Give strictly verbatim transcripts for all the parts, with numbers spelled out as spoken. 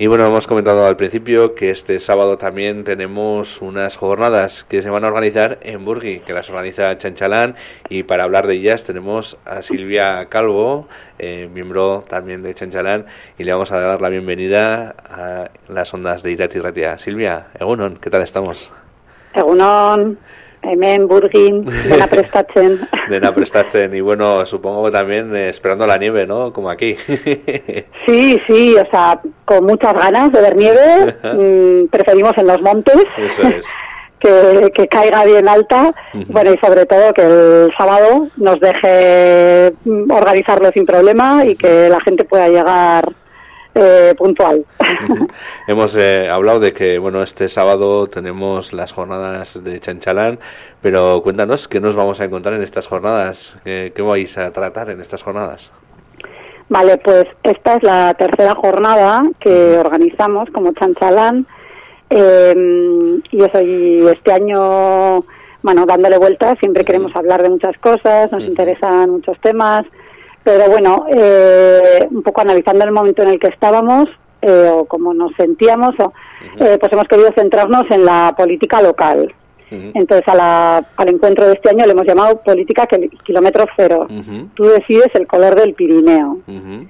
Y bueno, hemos comentado al principio que este sábado también tenemos unas jornadas que se van a organizar en Burgui, que las organiza Chanchalán, y para hablar de ellas tenemos a Silvia Calvo, eh, miembro también de Chanchalán, y le vamos a dar la bienvenida a las ondas de Irati Ratia. Silvia, Egunon, ¿qué tal estamos? Egunon, hemen Burgin, dena prestatzen. Dena prestatzen, y bueno, supongo también eh, esperando la nieve, ¿no? Como aquí. Sí, sí, o sea, con muchas ganas de ver nieve, mmm, preferimos en los montes. Eso es. Que, que caiga bien alta, uh-huh. Bueno, y sobre todo que el sábado nos deje organizarlo sin problema y que la gente pueda llegar eh, puntual. Uh-huh. Hemos eh, hablado de que, bueno, este sábado tenemos las jornadas de Chanchalán, pero cuéntanos, ¿qué nos vamos a encontrar en estas jornadas? ¿Qué, qué vais a tratar en estas jornadas? Vale, pues esta es la tercera jornada que organizamos como Chanchalán. Eh, y eso, y este año, bueno, dándole vueltas, siempre queremos hablar de muchas cosas, nos interesan muchos temas, pero bueno, eh, un poco analizando el momento en el que estábamos, eh, o cómo nos sentíamos, o, eh, pues hemos querido centrarnos en la política local. Entonces a la, al encuentro de este año le hemos llamado Política Kilómetro Cero. Uh-huh. Tú decides el color del Pirineo. Uh-huh.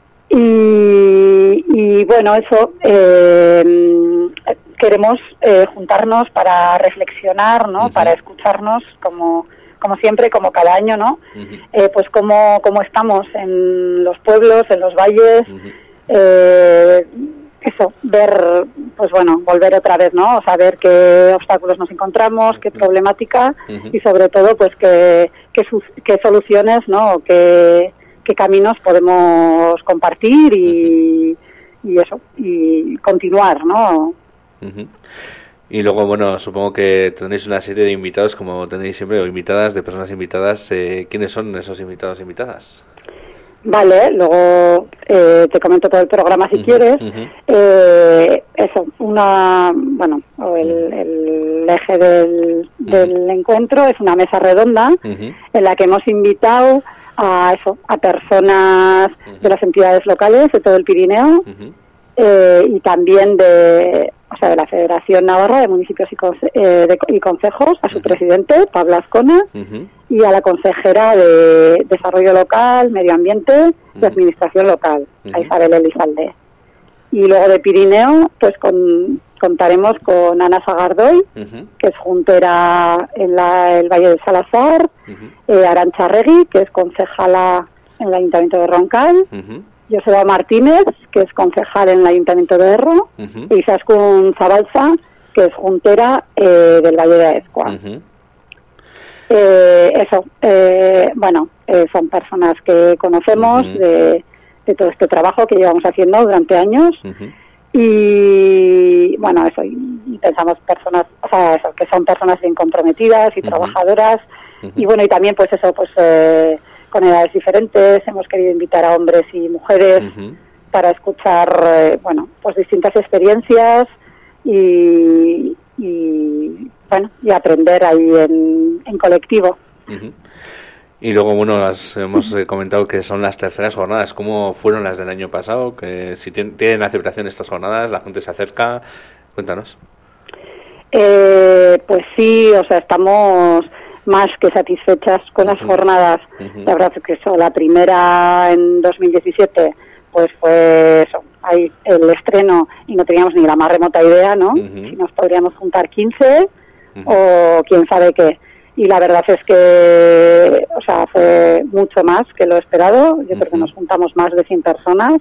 Y, y bueno, eso, eh, queremos eh, juntarnos para reflexionar, ¿no? Uh-huh. Para escucharnos como, como siempre, como cada año, ¿no? Uh-huh. Eh, pues cómo, cómo estamos en los pueblos, en los valles, uh-huh. eh, eso, ver, pues bueno, volver otra vez, ¿no? O sea, ver qué obstáculos nos encontramos, qué problemática, uh-huh. y sobre todo, pues qué, qué, qué soluciones, ¿no? Qué, qué caminos podemos compartir y, uh-huh. y eso, y continuar, ¿no? Uh-huh. Y luego, bueno, supongo que tenéis una serie de invitados, como tenéis siempre, o invitadas, de personas invitadas. Eh, ¿Quiénes son esos invitados e invitadas? Vale, luego eh, te comento todo el programa si uh-huh, quieres. Uh-huh. Eh, eso, una, bueno, el, el eje del, del uh-huh. encuentro es una mesa redonda uh-huh. en la que hemos invitado a eso, a personas uh-huh. de las entidades locales de todo el Pirineo uh-huh. eh, y también de, o sea, de la Federación Navarra de Municipios y, conce- eh, de, y Concejos, a su uh-huh. presidente, Pablo Azcona, uh-huh. y a la consejera de Desarrollo Local, Medio Ambiente uh-huh. y Administración Local, uh-huh. a Isabel Elizalde. Y luego de Pirineo, pues con, contaremos con Ana Sagardoy, uh-huh. que es juntera en la, el Valle de Salazar, uh-huh. eh, Arantxa Regui, que es concejala en el Ayuntamiento de Roncal, uh-huh. Joseba Martínez, que es concejal en el Ayuntamiento de Erro, uh-huh. y Izaskun Zabalza, que es juntera eh, del Valle de Aezkoa. Uh-huh. Eh, eso, eh, bueno, eh, son personas que conocemos uh-huh. de, de todo este trabajo que llevamos haciendo durante años uh-huh. y bueno, eso, y, y pensamos personas, o sea, eso, que son personas bien comprometidas y uh-huh. trabajadoras uh-huh. y bueno, y también pues eso, pues eh, con edades diferentes, hemos querido invitar a hombres y mujeres uh-huh. para escuchar, eh, bueno, pues distintas experiencias y, y bueno, y aprender ahí en, en colectivo. Uh-huh. Y luego, bueno, las, hemos eh, comentado que son las terceras jornadas. ¿Cómo fueron las del año pasado? Que si tienen, tienen aceptación estas jornadas, la gente se acerca. Cuéntanos. Eh, pues sí, o sea, estamos más que satisfechas con las uh-huh. jornadas. Uh-huh. La verdad es que eso, la primera en dos mil diecisiete, pues fue eso, ahí el estreno y no teníamos ni la más remota idea, ¿no? Uh-huh. Si nos podríamos juntar quince uh-huh. o quién sabe qué. Y la verdad es que, o sea, fue mucho más que lo esperado. Yo uh-huh. creo que nos juntamos más de cien personas.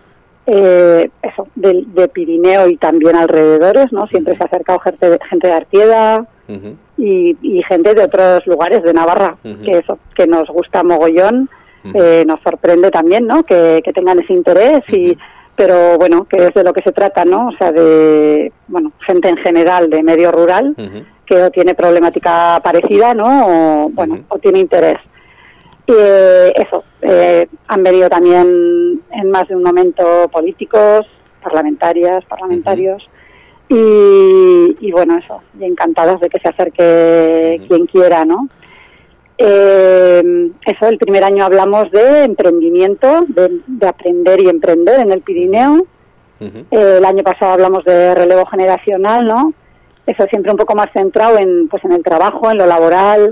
Eh, eso, de, de Pirineo y también alrededores, ¿no? Siempre uh-huh. se ha acercado gente, gente de Artieda uh-huh. y, y gente de otros lugares de Navarra, uh-huh. que eso, que nos gusta mogollón. Uh-huh. Eh, nos sorprende también, ¿no? Que, que tengan ese interés y... Uh-huh. Pero bueno, que es de lo que se trata, ¿no? O sea, de, bueno, gente en general de medio rural uh-huh. que o tiene problemática parecida, ¿no? O, bueno, uh-huh. o tiene interés. Y eh, eso, eh, han venido también en más de un momento políticos, parlamentarias, parlamentarios, uh-huh. y, y bueno, eso, y encantados de que se acerque uh-huh. quien quiera, ¿no? Eh, eso, el primer año hablamos de emprendimiento, de, de aprender y emprender en el Pirineo, Uh-huh. Eh, el año pasado hablamos de relevo generacional, ¿no? Eso siempre un poco más centrado en, pues en el trabajo, en lo laboral,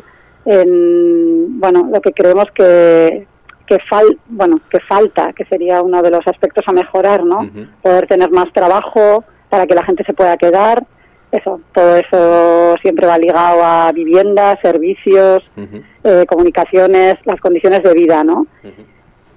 en, bueno, lo que creemos que que fal, bueno, que falta, que sería uno de los aspectos a mejorar, ¿no? Uh-huh. Poder tener más trabajo para que la gente se pueda quedar, eso, todo eso siempre va ligado a viviendas, servicios, uh-huh. eh, comunicaciones, las condiciones de vida, ¿no? Uh-huh.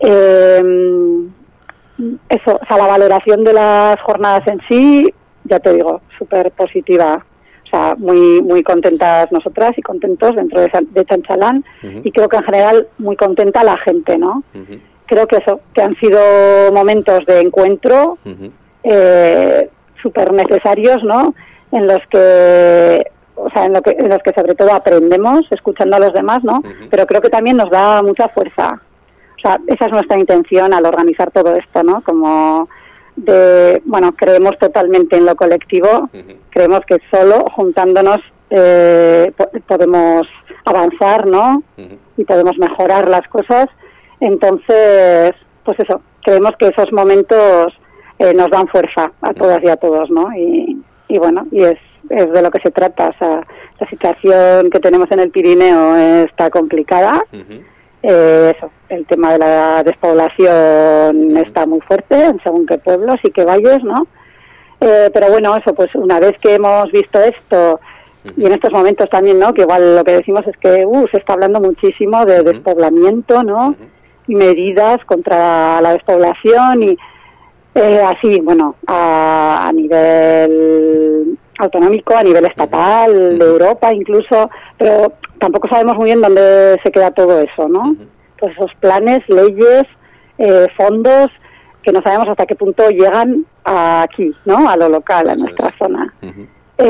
Eh, eso, o sea, la valoración de las jornadas en sí, ya te digo, súper positiva. O sea, muy muy contentas nosotras y contentos dentro de, de Chanchalán, uh-huh. y creo que en general muy contenta la gente, ¿no? Uh-huh. Creo que eso, que han sido momentos de encuentro uh-huh. eh, súper necesarios, ¿no? En los que, o sea, en, lo que, en los que sobre todo aprendemos escuchando a los demás, ¿no? Uh-huh. Pero creo que también nos da mucha fuerza. O sea, esa es nuestra intención al organizar todo esto, ¿no? Como de, bueno, creemos totalmente en lo colectivo, uh-huh. creemos que solo juntándonos eh, po- podemos avanzar, ¿no? Uh-huh. Y podemos mejorar las cosas. Entonces, pues eso, creemos que esos momentos eh, nos dan fuerza a todas y a todos, ¿no? Y, y bueno, y es, es de lo que se trata. O sea, la situación que tenemos en el Pirineo está complicada. Uh-huh. Eh, eso, el tema de la despoblación está muy fuerte en según qué pueblos y qué valles, ¿no? Eh, pero bueno, eso, pues una vez que hemos visto esto, y en estos momentos también, ¿no? Que igual lo que decimos es que uh, se está hablando muchísimo de despoblamiento, ¿no? Y medidas contra la despoblación y eh, así, bueno, a, a nivel autonómico, a nivel estatal, de Europa incluso, pero tampoco sabemos muy bien dónde se queda todo eso, ¿no? Uh-huh. Pues esos planes, leyes, eh, fondos, que no sabemos hasta qué punto llegan a aquí, ¿no? A lo local, a nuestra zona. Uh-huh.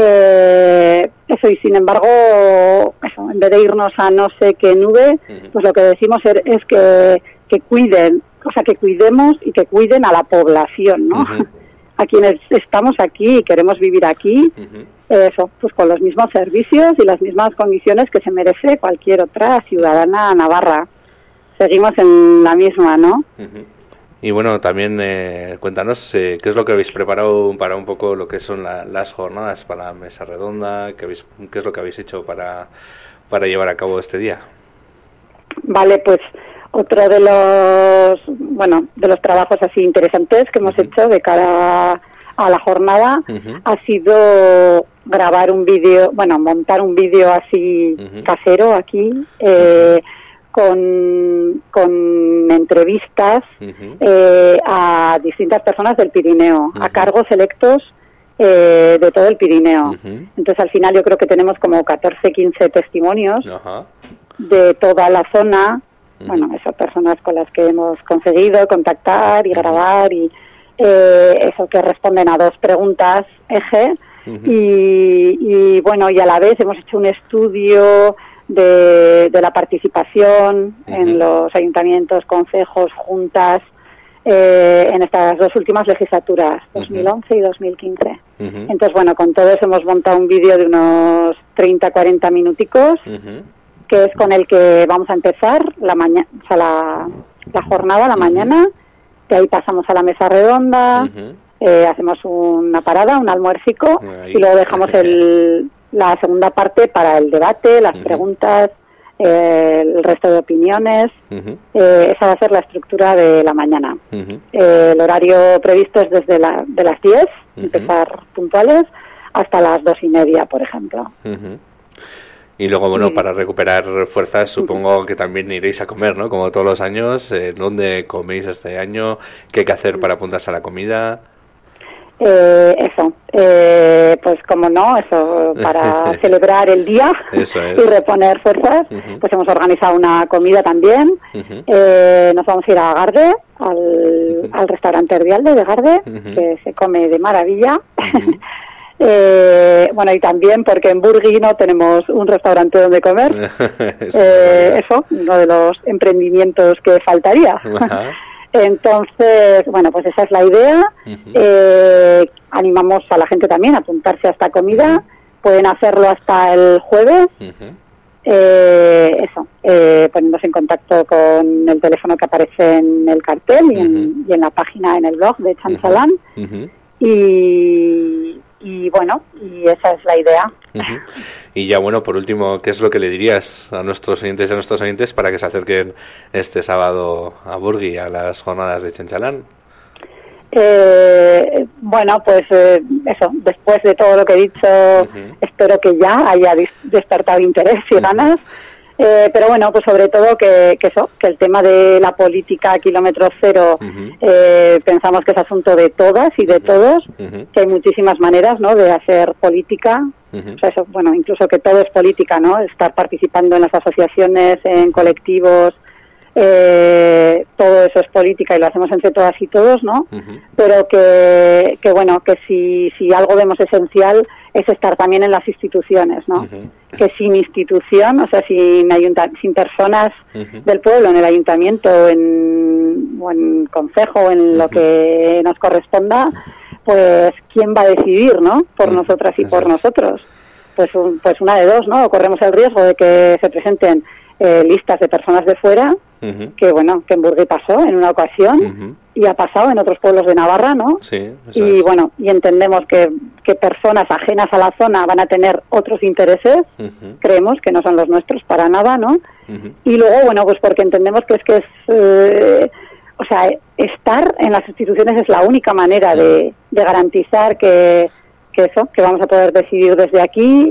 Eh, eso, y sin embargo, eso, en vez de irnos a no sé qué nube, uh-huh. pues lo que decimos es, es que, que cuiden, o sea, que cuidemos y que cuiden a la población, ¿no? Uh-huh. A quienes estamos aquí y queremos vivir aquí, uh-huh. eso, pues con los mismos servicios y las mismas condiciones que se merece cualquier otra ciudadana navarra. Seguimos en la misma, ¿no? Uh-huh. Y bueno, también eh, cuéntanos eh, qué es lo que habéis preparado para un poco lo que son la, las jornadas para la mesa redonda, qué, habéis, qué es lo que habéis hecho para, para llevar a cabo este día. Vale, pues otro de los, bueno, de los trabajos así interesantes que hemos uh-huh. hecho de cara a la jornada uh-huh. ha sido grabar un vídeo, bueno, montar un vídeo así uh-huh. casero aquí, eh, uh-huh. con, con entrevistas uh-huh. eh, a distintas personas del Pirineo, uh-huh. a cargos electos eh, de todo el Pirineo. Uh-huh. Entonces al final yo creo que tenemos como catorce, quince testimonios uh-huh. de toda la zona. Bueno, esas personas con las que hemos conseguido contactar y grabar y eh, eso, que responden a dos preguntas eje uh-huh. y, y bueno, y a la vez hemos hecho un estudio de, de la participación uh-huh. en los ayuntamientos, concejos, juntas eh, en estas dos últimas legislaturas, dos mil once uh-huh. y dos mil quince. Uh-huh. Entonces, bueno, con todos hemos montado un vídeo de unos treinta, cuarenta minuticos uh-huh. que es con el que vamos a empezar la mañana, o sea, la, la jornada, la uh-huh. mañana. De ahí pasamos a la mesa redonda, uh-huh. eh, hacemos una parada, un almuercico, ahí. Y luego dejamos el, la segunda parte para el debate, las uh-huh. preguntas, eh, el resto de opiniones. Uh-huh. Eh, esa va a ser la estructura de la mañana. Uh-huh. Eh, el horario previsto es desde la, de las diez, uh-huh. empezar puntuales, hasta las dos y media, por ejemplo. Uh-huh. Y luego, bueno, para recuperar fuerzas, supongo que también iréis a comer, ¿no? Como todos los años. Eh, ¿Dónde coméis este año? ¿Qué hay que hacer para apuntarse a la comida? Eh, eso, eh, pues como no, eso, para celebrar el día eso es. Y reponer fuerzas, uh-huh. pues hemos organizado una comida también. Uh-huh. Eh, nos vamos a ir a Garde, al, uh-huh. al restaurante Herbialde de Garde, uh-huh. que se come de maravilla. Uh-huh. Eh, bueno, y también porque en Burgui no tenemos un restaurante donde comer. eso, eh, eso, uno de los emprendimientos que faltaría. Uh-huh. Entonces, bueno, pues esa es la idea. Uh-huh. Eh, animamos a la gente también a apuntarse a esta comida. Uh-huh. Pueden hacerlo hasta el jueves. Uh-huh. eh, eso, eh, poniéndose en contacto con el teléfono que aparece en el cartel y, uh-huh. en, y en la página, en el blog de Chanchalán. Uh-huh. y, y bueno, y esa es la idea. Uh-huh. Y ya bueno, por último, ¿qué es lo que le dirías a nuestros oyentes y a nuestros oyentes para que se acerquen este sábado a Burgui, a las jornadas de Chanchalán? Eh, bueno, pues eh, eso, después de todo lo que he dicho, uh-huh. espero que ya haya despertado interés y uh-huh. ganas, eh, pero bueno, pues sobre todo que, que eso, que el tema de la política kilómetro cero, uh-huh. eh, pensamos que es asunto de todas y de uh-huh. todos, uh-huh. que hay muchísimas maneras, ¿no?, de hacer política, uh-huh. o sea, eso, bueno, incluso que todo es política, ¿no?, estar participando en las asociaciones, en colectivos. Eh, todo eso es política y lo hacemos entre todas y todos, ¿no? Uh-huh. Pero que, que bueno, que si, si algo vemos esencial es estar también en las instituciones, ¿no? Uh-huh. Que sin institución, o sea, sin ayunta- sin personas uh-huh. del pueblo en el ayuntamiento o en, o en concejo o en uh-huh. lo que nos corresponda, pues ¿quién va a decidir, no? Por uh-huh. nosotras y por nosotros. Pues, un, pues una de dos, ¿no? O corremos el riesgo de que se presenten eh, listas de personas de fuera, uh-huh. que bueno, que en Burgui pasó en una ocasión uh-huh. y ha pasado en otros pueblos de Navarra, ¿no? Sí, y es. bueno, y entendemos que, que personas ajenas a la zona van a tener otros intereses, uh-huh. creemos que no son los nuestros para nada, ¿no? Uh-huh. Y luego, bueno, pues porque entendemos que es que es, eh, o sea, estar en las instituciones es la única manera uh-huh. de, de garantizar que, que eso, que vamos a poder decidir desde aquí,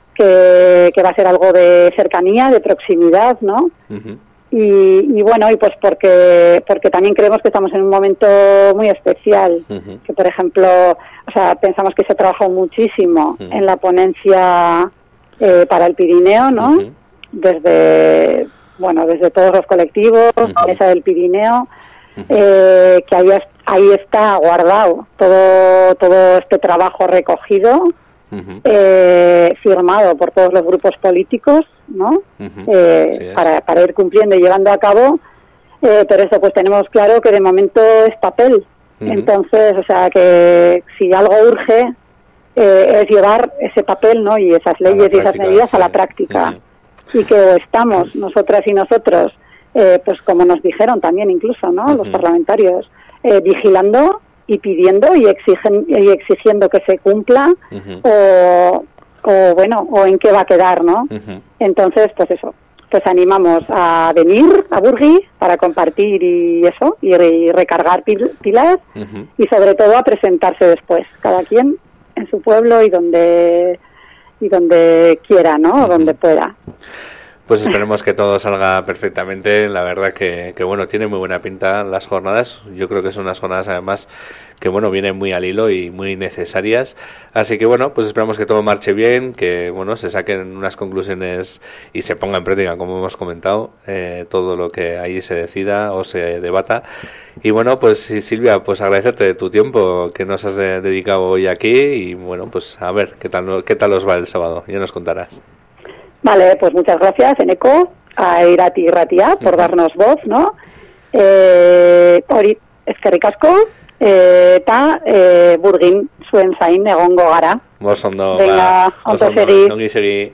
que, que va a ser algo de cercanía, de proximidad, ¿no? Uh-huh. Y, y bueno, y pues porque porque también creemos que estamos en un momento muy especial, uh-huh. que por ejemplo, o sea, pensamos que se ha trabajado muchísimo uh-huh. en la ponencia eh, para el Pirineo, ¿no? Uh-huh. Desde, bueno, desde todos los colectivos, uh-huh. Mesa del Pirineo, uh-huh. eh, que ahí, ahí está guardado todo, todo este trabajo recogido, uh-huh. eh, firmado por todos los grupos políticos, ¿no? Uh-huh. Eh, sí, para, para ir cumpliendo y llevando a cabo, eh, pero eso pues tenemos claro que de momento es papel, uh-huh. entonces, o sea, que si algo urge eh, es llevar ese papel, ¿no?, y esas leyes práctica, y esas medidas sí. a la práctica, uh-huh. y que o estamos nosotras y nosotros, eh, pues como nos dijeron también incluso, ¿no?, uh-huh. los parlamentarios, eh, vigilando y pidiendo y, exigen, y exigiendo que se cumpla, uh-huh. o, o bueno, o en qué va a quedar, ¿no? Uh-huh. Entonces, pues eso, pues animamos a venir a Burgui para compartir y eso, y, y recargar pil, pilas, uh-huh. y sobre todo a presentarse después, cada quien en su pueblo y donde y donde quiera, ¿no? Uh-huh. Donde pueda. Pues esperemos que todo salga perfectamente. La verdad que, que bueno, tiene muy buena pinta las jornadas. Yo creo que son unas jornadas además que bueno, vienen muy al hilo y muy necesarias. Así que bueno, pues esperamos que todo marche bien, que bueno, se saquen unas conclusiones y se ponga en práctica, como hemos comentado, eh, todo lo que ahí se decida o se debata. Y bueno, pues Silvia, pues agradecerte tu tiempo que nos has de, dedicado hoy aquí y bueno, pues a ver qué tal qué tal os va el sábado. Ya nos contarás. Vale, pues muchas gracias, Eneco, a Irati y Ratia, por uh-huh. darnos voz, ¿no? Eh, hori, eskerrik asko, eh, eta eh, Burgin zuen zain egongo gara. Vos ondo, venga, ba, ondo segi. Ongi segi.